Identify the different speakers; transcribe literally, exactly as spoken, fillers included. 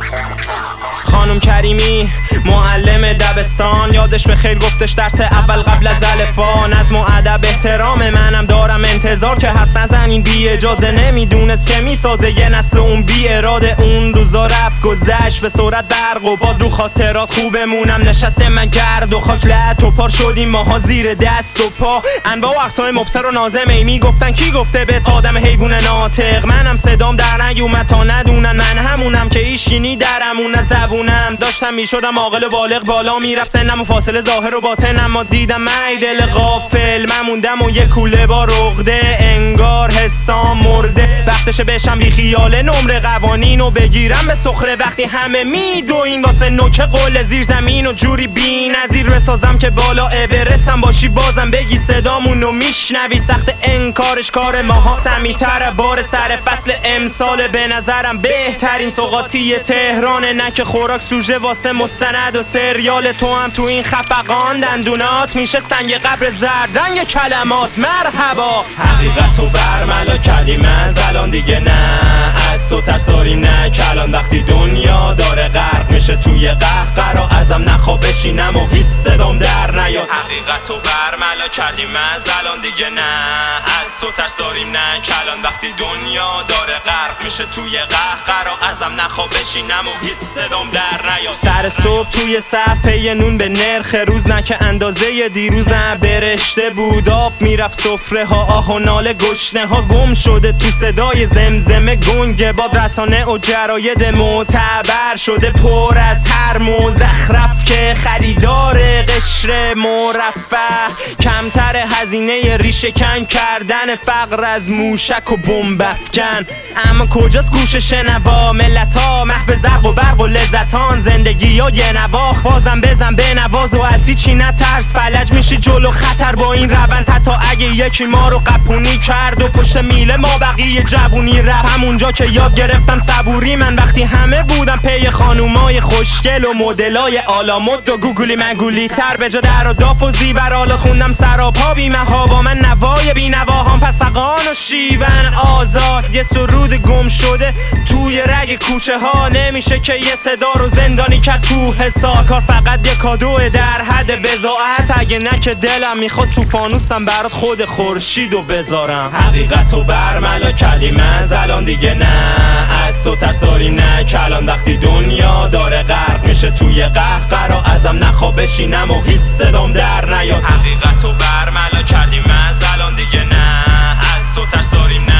Speaker 1: خانم کریمی معلم دبستان، یادش به خیر گفتش درس اول قبل از الفا. نظم و ادب احترام منم دارم انتظار که حرف نزنین بی اجازه. نمیدونست که میسازه یه نسل اون بی اراده. اون روزا رفت گذشت به سرعت برق و باد، رو خاطرات خوبمونم نشسته من گرد و خاک. لعت و پار شدیم ماها زیر دست و پا. انواع و اقسام مبصر و نازم ای میگفتن کی گفته به آدم حیوان ناطق. منم صدام در نیومد تا ندونن من همونم که ایشینی درمون از زبونم. داشتم میشدم عاقل بالغ، بالا میرفت سنم و فاصله ظاهر و باطن، اما دیدم من دل غافل من موندم و یه کوله با رغده. انگار حسام مرده، وقتشه بشم بی خیال نمره قوانین و بگیرم به سخره. وقتی همه میدوین واسه نوک قول زیر زمین و جوری بی نظیر بسازم که بالا اورستم باشی بازم بگی صدامونو میشنوی. سخت انکارش کار ماها سمیتره، بار سر فصل امسال به نظرم بهترین سوغاتی تهرانه. نه که خوراک سوژه واسه مستند و سریال، تو هم تو این خفقان دندونات میشه سنگ قبر زرد رنگ کلمات. مرحبا حقیقتو برملا کردیم از الان دیگه نه از تو ترس داریم نه کلان. وقتی دنیا داره غرق میشه توی قهقرا، ازم نخواب بشینم و هیچ صدام در نیاد. حقیقتو برملا کردیم از الان دیگه نه از تو ترس داریم نه کلان. وقتی دنیا داره غرق میشه توی قهقرا، ازم نخواب بشینم و هیچ صدام در نیاد. سر صبح توی صفحه نون به نرخ روز، نه که اندازه دیروز نه برشته بود. آب میرفت سفره ها، آه و ناله گشنه ها گم شده تو صدای زمزمه گنگ باد. رسانه و جراید معتبر شده پر از هر مزخرف که خریدار قشر مرفه. کمتر هزینه ریشه کن کردن فقر از موشک و بمب افکن. اما کجاست گوش شنوا؟ ملت ها محو زرق و برق و لذتان، زندگی ها یه نواخ بازم بزن به نواز و اسی چی نترس. فلج میشی جلو خطر با این روند، حتی اگه یکی ما رو قپونی کرد و پشت میله ما بقیه جوونی رفت. همونجا که یاد گرفتم صبوری من، وقتی همه بودم پی خانومای خوشگل و مدلای آلامد و گوگلی مگولی تر. به جا در و داف و زیبرالات خوندم سراپا بیمه ها با من نوای بی نواهام. پس فقان و شیون آزاد، یه سرود گم شده توی رگ کوچه ها. نمیشه که یه صدا رو زندانی کرد تو حساب. کار فقط یه کادوه در حد بضاعت، اگه نه که دلم میخواست تو فانوسم برات خود خورشیدو بذارم. حقیقتو برملا کردیم از الان دیگه نه از تو ترس داریم نه کلان. وقتی دنیا داره غرق میشه توی قهقرا، ازم نخواب بشینم و هیچ صدام در نیاد. حقیقتو برملا کردیم از الان دیگه نه از تو ترس داریم نه